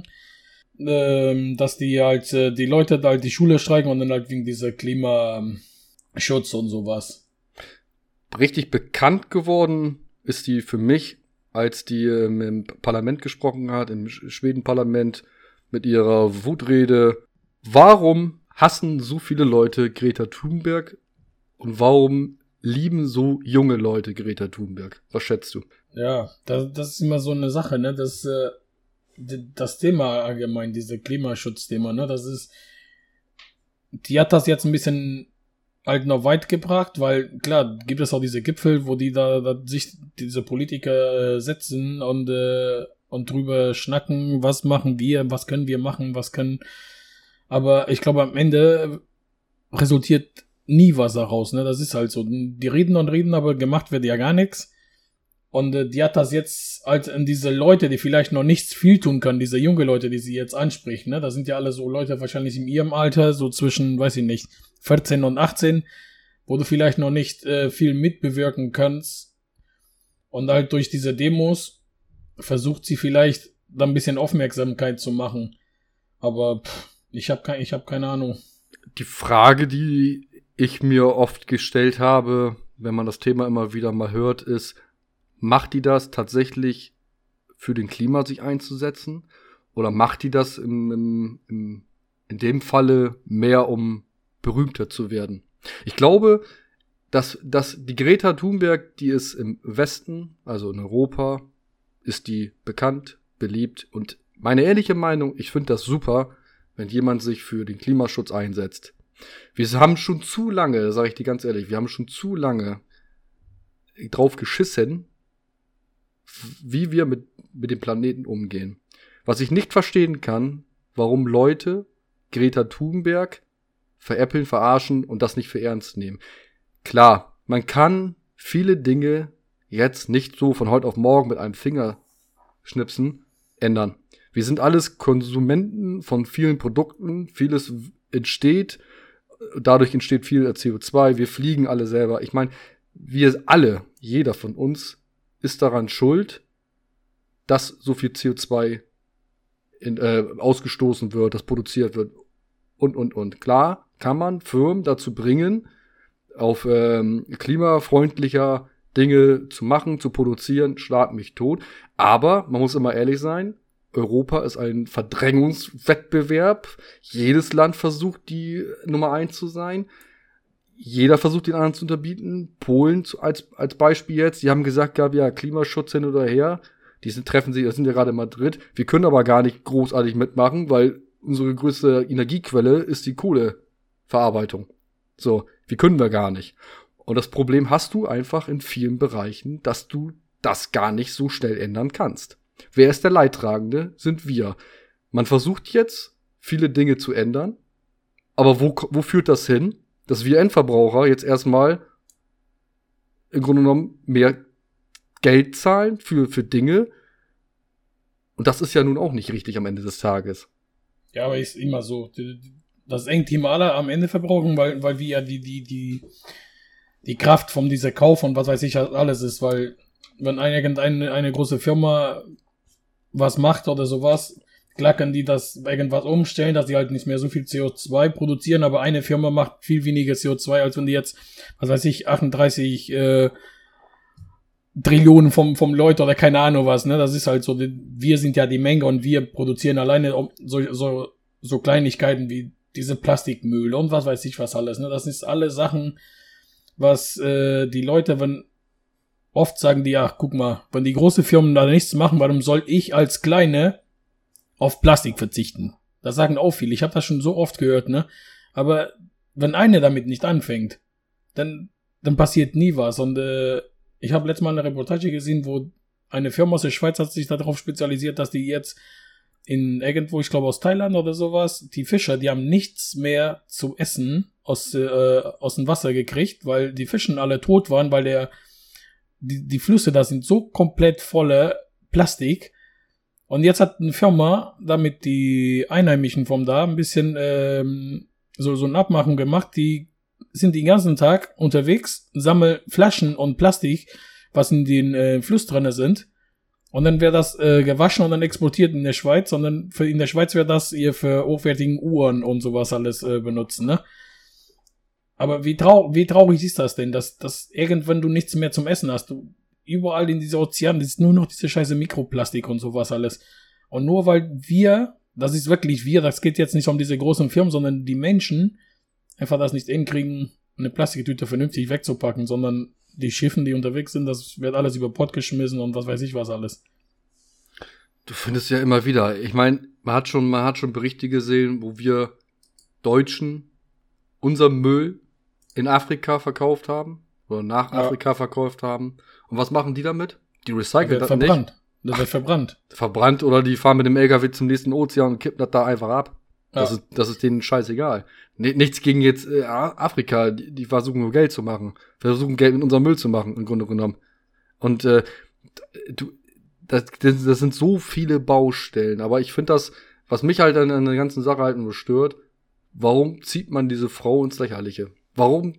dass die halt, die Leute da halt die Schule streiken und dann halt wegen dieser Klimaschutz und sowas. Richtig bekannt geworden ist die für mich, als die im Parlament gesprochen hat, im Schweden-Parlament, mit ihrer Wutrede. Warum hassen so viele Leute Greta Thunberg und warum lieben so junge Leute Greta Thunberg? Was schätzt du? Ja, das ist immer so eine Sache, ne? Das Thema allgemein, diese Klimaschutzthema, ne? Die hat das jetzt ein bisschen halt noch weit gebracht, weil klar, gibt es auch diese Gipfel, wo die da sich diese Politiker setzen und drüber schnacken, was machen wir, was können wir machen, aber ich glaube am Ende resultiert nie was daraus, ne? Das ist halt so, die reden und reden, aber gemacht wird ja gar nichts. Und die hat das jetzt halt an diese Leute, die vielleicht noch nichts viel tun können, diese junge Leute, die sie jetzt anspricht, ne? Das sind ja alle so Leute wahrscheinlich in ihrem Alter, so zwischen, weiß ich nicht, 14 und 18, wo du vielleicht noch nicht viel mitbewirken kannst. Und halt durch diese Demos versucht sie vielleicht da ein bisschen Aufmerksamkeit zu machen. Aber ich hab keine Ahnung. Die Frage, die ich mir oft gestellt habe, wenn man das Thema immer wieder mal hört, ist, macht die das tatsächlich für den Klima sich einzusetzen? Oder macht die das in dem Falle mehr, um berühmter zu werden? Ich glaube, dass die Greta Thunberg, die ist im Westen, also in Europa, ist die bekannt, beliebt. Und meine ehrliche Meinung, ich finde das super, wenn jemand sich für den Klimaschutz einsetzt. Wir haben schon zu lange, sage ich dir ganz ehrlich, wir haben schon zu lange drauf geschissen, wie wir mit dem Planeten umgehen. Was ich nicht verstehen kann, warum Leute Greta Thunberg veräppeln, verarschen und das nicht für ernst nehmen. Klar, man kann viele Dinge jetzt nicht so von heute auf morgen mit einem Fingerschnipsen ändern. Wir sind alles Konsumenten von vielen Produkten, vieles entsteht, dadurch entsteht viel CO2, wir fliegen alle selber. Ich meine, wir alle, jeder von uns, ist daran schuld, dass so viel CO2 ausgestoßen wird, das produziert wird und. Klar kann man Firmen dazu bringen, auf klimafreundlicher Dinge zu machen, zu produzieren, schlag mich tot. Aber man muss immer ehrlich sein, Europa ist ein Verdrängungswettbewerb. Jedes Land versucht, die Nummer 1 zu sein. Jeder versucht, den anderen zu unterbieten. Polen als Beispiel jetzt. Die haben gesagt, gab ja Klimaschutz hin oder her. Treffen sich, das sind ja gerade in Madrid. Wir können aber gar nicht großartig mitmachen, weil unsere größte Energiequelle ist die Kohleverarbeitung. So, wie können wir gar nicht. Und das Problem hast du einfach in vielen Bereichen, dass du das gar nicht so schnell ändern kannst. Wer ist der Leidtragende? Sind wir. Man versucht jetzt, viele Dinge zu ändern, aber wo führt das hin? Dass wir Endverbraucher jetzt erstmal im Grunde genommen mehr Geld zahlen für Dinge. Und das ist ja nun auch nicht richtig am Ende des Tages. Ja, aber ist immer so. Das Endteam alle am Ende verbrauchen, weil wir ja die Kraft von dieser Kauf und was weiß ich alles ist, weil wenn eine große Firma was macht oder sowas, klar können die das irgendwas umstellen, dass die halt nicht mehr so viel CO2 produzieren, aber eine Firma macht viel weniger CO2, als wenn die jetzt, was weiß ich, 38 Trillionen vom Leute oder keine Ahnung was, ne? Das ist halt so, wir sind ja die Menge und wir produzieren alleine so Kleinigkeiten wie diese Plastikmüll und was weiß ich was alles, ne? Das ist alle Sachen, was die Leute, oft sagen die, ach, guck mal, wenn die große Firmen da nichts machen, warum soll ich als Kleine auf Plastik verzichten? Das sagen auch viele. Ich habe das schon so oft gehört, ne? Aber wenn eine damit nicht anfängt, dann passiert nie was. Und ich habe letztes Mal eine Reportage gesehen, wo eine Firma aus der Schweiz hat sich darauf spezialisiert, dass die jetzt in irgendwo, ich glaube aus Thailand oder sowas, die Fischer, die haben nichts mehr zu essen aus dem Wasser gekriegt, weil die Fischen alle tot waren, weil die Flüsse da sind so komplett voller Plastik. Und jetzt hat eine Firma damit die Einheimischen von da ein bisschen so eine Abmachung gemacht. Die sind den ganzen Tag unterwegs, sammeln Flaschen und Plastik, was in den Fluss drin sind. Und dann wäre das gewaschen und dann exportiert in der Schweiz. Und dann in der Schweiz wäre das ihr für hochwertigen Uhren und sowas alles benutzen, ne? Aber wie traurig ist das denn, dass irgendwann du nichts mehr zum Essen hast? Du überall in diese Ozeanen, das ist nur noch diese scheiße Mikroplastik und sowas alles. Und nur weil das ist wirklich wir, das geht jetzt nicht um diese großen Firmen, sondern die Menschen einfach das nicht hinkriegen, eine Plastiktüte vernünftig wegzupacken, sondern die Schiffen, die unterwegs sind, das wird alles über Bord geschmissen und was weiß ich was alles. Du findest ja immer wieder. Ich meine, man hat schon Berichte gesehen, wo wir Deutschen unser Müll in Afrika verkauft haben oder nach Afrika verkauft haben. Und was machen die damit? Die recyceln das nicht. Das wird verbrannt. Verbrannt oder die fahren mit dem LKW zum nächsten Ozean und kippen das da einfach ab. Ja. Das ist denen scheißegal. Nichts gegen jetzt Afrika, die versuchen nur Geld zu machen. Versuchen Geld mit unserem Müll zu machen, im Grunde genommen. Und das sind so viele Baustellen. Aber ich finde das, was mich halt an der ganzen Sache halt nur stört, warum zieht man diese Frau ins Lächerliche? Warum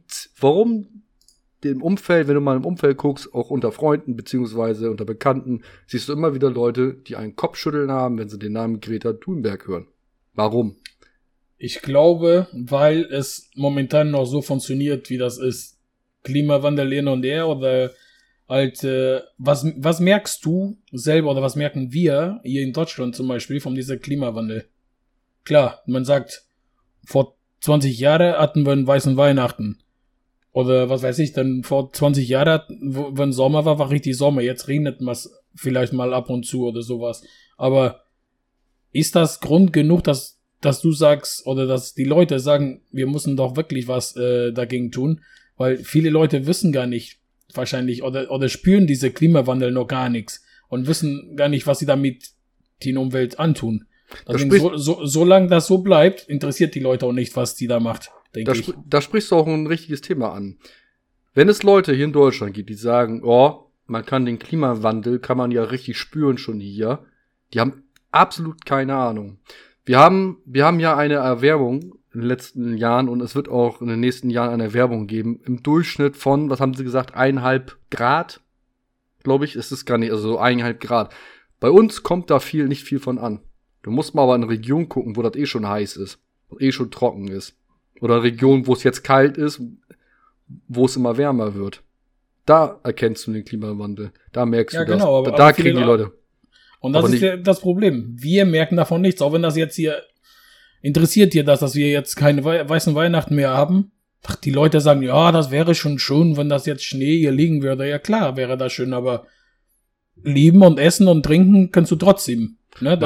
dem Umfeld, wenn du mal im Umfeld guckst, auch unter Freunden beziehungsweise unter Bekannten, siehst du immer wieder Leute, die einen Kopfschütteln haben, wenn sie den Namen Greta Thunberg hören. Warum? Ich glaube, weil es momentan noch so funktioniert, wie das ist. Klimawandel hin und her oder halt, was merkst du selber oder was merken wir hier in Deutschland zum Beispiel von diesem Klimawandel? Klar, man sagt, vor 20 Jahren hatten wir einen weißen Weihnachten. Oder was weiß ich, dann vor 20 Jahren, wenn Sommer war richtig Sommer. Jetzt regnet es vielleicht mal ab und zu oder sowas. Aber ist das Grund genug, dass du sagst, oder dass die Leute sagen, wir müssen doch wirklich was dagegen tun? Weil viele Leute wissen gar nicht, wahrscheinlich, oder spüren diese Klimawandel noch gar nichts und wissen gar nicht, was sie damit die Umwelt antun. Deswegen, solange das so bleibt, interessiert die Leute auch nicht, was die da macht, denke ich. Da sprichst du auch ein richtiges Thema an. Wenn es Leute hier in Deutschland gibt, die sagen, man kann den Klimawandel, kann man ja richtig spüren schon hier, die haben absolut keine Ahnung. Wir haben ja eine Erwärmung in den letzten Jahren und es wird auch in den nächsten Jahren eine Erwärmung geben. Im Durchschnitt von, was haben sie gesagt, 1,5 Grad, glaube ich, ist es gar nicht, also so 1,5 Grad. Bei uns kommt da nicht viel von an. Du musst mal aber in eine Region gucken, wo das schon heiß ist, wo schon trocken ist. Oder eine Region, wo es jetzt kalt ist, wo es immer wärmer wird. Da erkennst du den Klimawandel. Da merkst du genau, das. Da kriegen die Leute. Und das ist das Problem. Wir merken davon nichts. Auch wenn das jetzt hier interessiert dir das, dass wir jetzt keine weißen Weihnachten mehr haben. Ach, die Leute sagen, ja, das wäre schon schön, wenn das jetzt Schnee hier liegen würde. Ja klar, wäre das schön, aber lieben und essen und trinken kannst du trotzdem. Ne?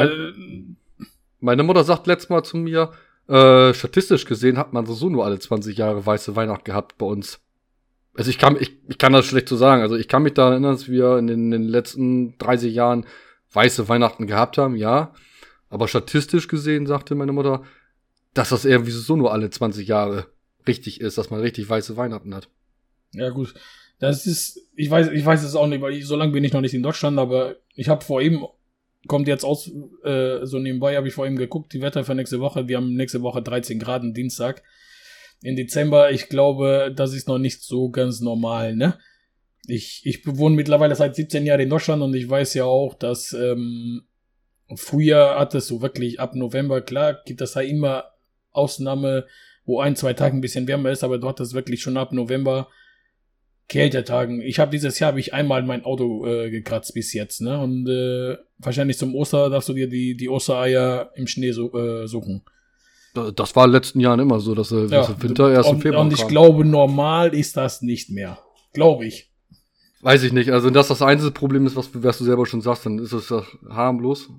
Meine Mutter sagt letztes Mal zu mir, statistisch gesehen hat man so nur alle 20 Jahre weiße Weihnacht gehabt bei uns. Also ich kann das schlecht so sagen. Also ich kann mich da erinnern, dass wir in den letzten 30 Jahren weiße Weihnachten gehabt haben, ja. Aber statistisch gesehen sagte meine Mutter, dass das irgendwie so nur alle 20 Jahre richtig ist, dass man richtig weiße Weihnachten hat. Ja gut, das ist, ich weiß es auch nicht, weil so lange bin ich noch nicht in Deutschland, aber ich habe vor eben, kommt jetzt aus, so nebenbei habe ich vor eben geguckt, die Wetter für nächste Woche, wir haben nächste Woche 13 Grad, Dienstag. In Dezember, ich glaube, das ist noch nicht so ganz normal, ne? Ich wohne mittlerweile seit 17 Jahren in Deutschland und ich weiß ja auch, dass früher hat es so wirklich ab November, klar, gibt es da immer Ausnahme, wo 1-2 Tage ein bisschen wärmer ist, aber dort ist wirklich schon ab November Kältetagen. Dieses Jahr habe ich einmal mein Auto gekratzt bis jetzt, ne? Und wahrscheinlich zum Oster darfst du dir die Ostereier im Schnee suchen. Das war in den letzten Jahren immer so, dass Winter erst im Februar und ich glaube, normal ist das nicht mehr. Glaube ich. Weiß ich nicht. Also, wenn das einzige Problem ist, was du selber schon sagst, dann ist es doch harmlos.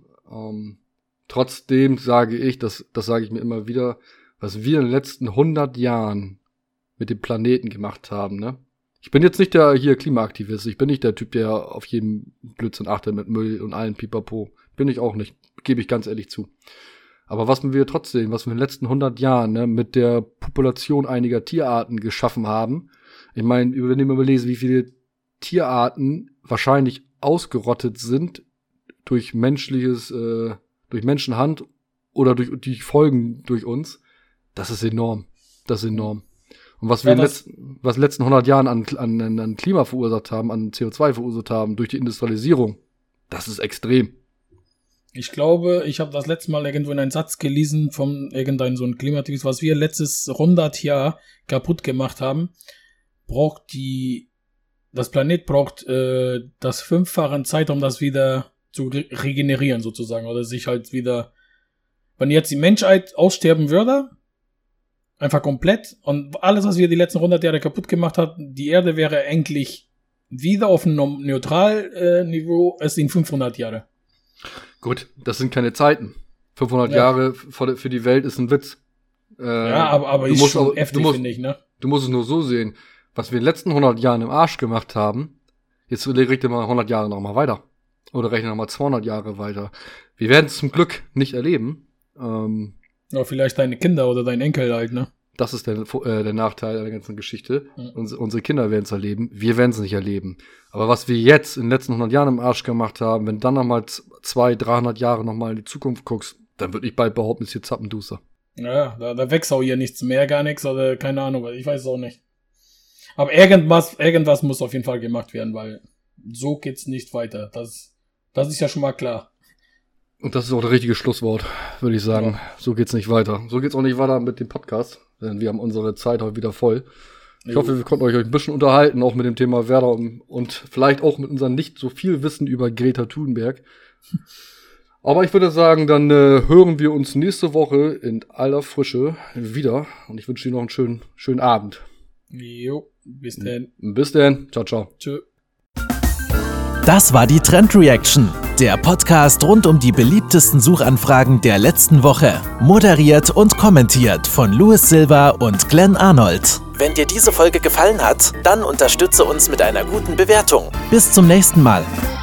Trotzdem sage ich, das sage ich mir immer wieder, was wir in den letzten 100 Jahren mit dem Planeten gemacht haben, ne? Ich bin jetzt nicht der hier Klimaaktivist. Ich bin nicht der Typ, der auf jeden Blödsinn achtet mit Müll und allen Pipapo. Bin ich auch nicht. Gebe ich ganz ehrlich zu. Aber was wir trotzdem, was wir in den letzten 100 Jahren, ne, mit der Population einiger Tierarten geschaffen haben. Ich meine, wenn ich mal überlese, wie viele Tierarten wahrscheinlich ausgerottet sind durch durch Menschenhand oder durch die Folgen durch uns, das ist enorm. Das ist enorm. Und was wir in den letzten 100 Jahren an Klima verursacht haben, an CO2 verursacht haben, durch die Industrialisierung, Das ist extrem. Ich glaube, ich habe das letzte Mal irgendwo in einem Satz gelesen von irgendeinem so ein Klimaaktivist, was wir letztes 100 Jahr kaputt gemacht haben, das Planet braucht das 5-fache Zeit, um das wieder zu regenerieren sozusagen, oder sich halt wieder, wenn jetzt die Menschheit aussterben würde, einfach komplett, und alles, was wir die letzten 100 Jahre kaputt gemacht haben, die Erde wäre eigentlich wieder auf einem Neutralniveau als in 500 Jahre. Gut, das sind keine Zeiten. 500 Jahre für die Welt ist ein Witz. Aber ist schon heftig, finde ich, ne? Du musst es nur so sehen. Was wir in den letzten 100 Jahren im Arsch gemacht haben, jetzt rechne mal 100 Jahre nochmal weiter. Oder rechne nochmal 200 Jahre weiter. Wir werden es zum Glück nicht erleben. Ja, vielleicht deine Kinder oder dein Enkel halt, ne? Das ist der Nachteil der ganzen Geschichte. Unsere Kinder werden es erleben, wir werden es nicht erleben. Aber was wir jetzt in den letzten 100 Jahren im Arsch gemacht haben, wenn dann nochmal 200-300 Jahre nochmal in die Zukunft guckst, dann würde ich bald behaupten, ist hier Zappenduster. Ja, da wächst auch hier nichts mehr, gar nichts, oder keine Ahnung, ich weiß es auch nicht. Aber irgendwas muss auf jeden Fall gemacht werden, weil so geht's nicht weiter. Das ist ja schon mal klar. Und das ist auch das richtige Schlusswort, würde ich sagen. Ja. So geht's nicht weiter. So geht's auch nicht weiter mit dem Podcast, denn wir haben unsere Zeit heute wieder voll. Ich hoffe, wir konnten euch ein bisschen unterhalten, auch mit dem Thema Werder und vielleicht auch mit unserem nicht so viel Wissen über Greta Thunberg. Aber ich würde sagen, dann hören wir uns nächste Woche in aller Frische wieder. Und ich wünsche dir noch einen schönen Abend. Jo, bis denn. Bis denn. Ciao, ciao. Tschö. Das war die Trend Reaction, der Podcast rund um die beliebtesten Suchanfragen der letzten Woche. Moderiert und kommentiert von Louis Silva und Glenn Arnold. Wenn dir diese Folge gefallen hat, dann unterstütze uns mit einer guten Bewertung. Bis zum nächsten Mal.